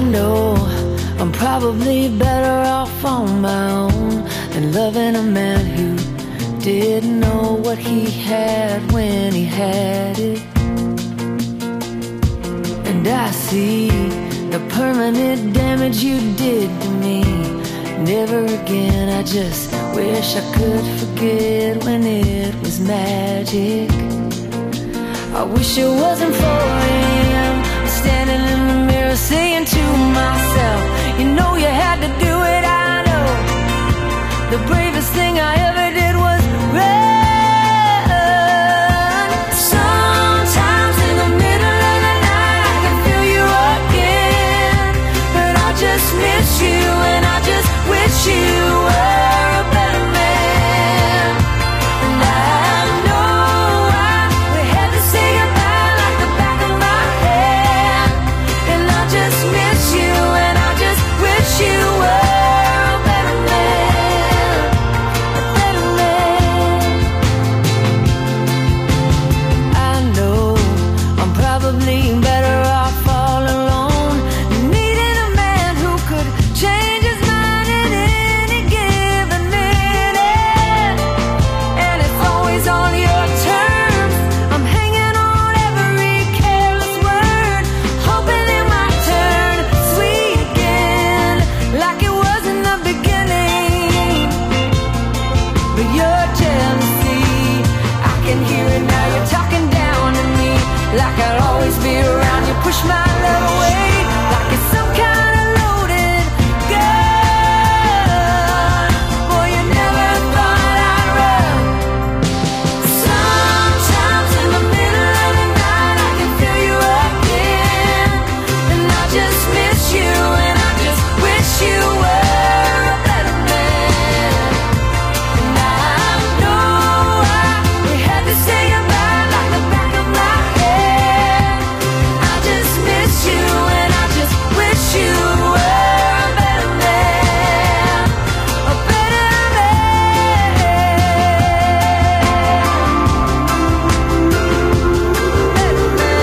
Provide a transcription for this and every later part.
know I'm probably better off on my own than loving a man who didn't know what he had when he had it. And I see the permanent damage you did to me. Never again, I just wish I could forget when it was magic. I wish it wasn't 4 AM, standing in the mirror saying to myself, you know you had to do it, I know. The bravest thing I ever did was run. Sometimes in the middle of the night I can feel you again, but I just miss you and I just wish you were a better man. And I know we had to say goodbye like the back of my hand, and I just miss you and I just wish you were a better man, a better man. I know I'm probably better off all alone, needing a man who could change his mind in any given minute. And it's always on your terms. I'm hanging on every careless word, hoping it might turn sweet again, like it was in the beginning. But your jealousy, I can hear it now. You're talking down to me, like I'll always be around. You push my love away, like it's some kind of loaded gun. Boy, you never thought I'd run. Sometimes in the middle of the night I can feel you again, and I just miss you and I just wish you were a better man. And I know we had to say goodbye like the back of my head. I just miss you and I just wish you were a better man, a better man, better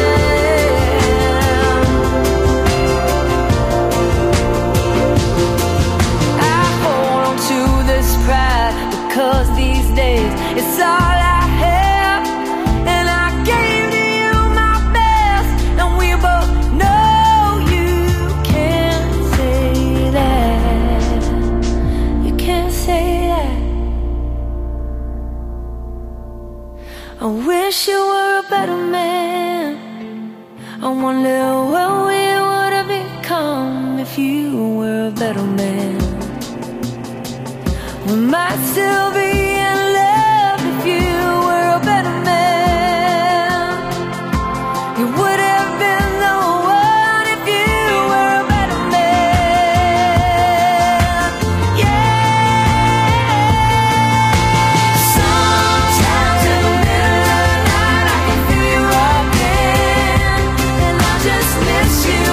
man. I hold on to this pride because these days it's all I have, and I gave to you my best, and we both know you can't say that. You can't say that. I wish you were a better man. I wonder what we would have become if you were a better man. We might still be in love if you were a better man. You would have been the one if you were a better man. Yeah. Sometimes in the middle of the night I can feel you again, and I just miss you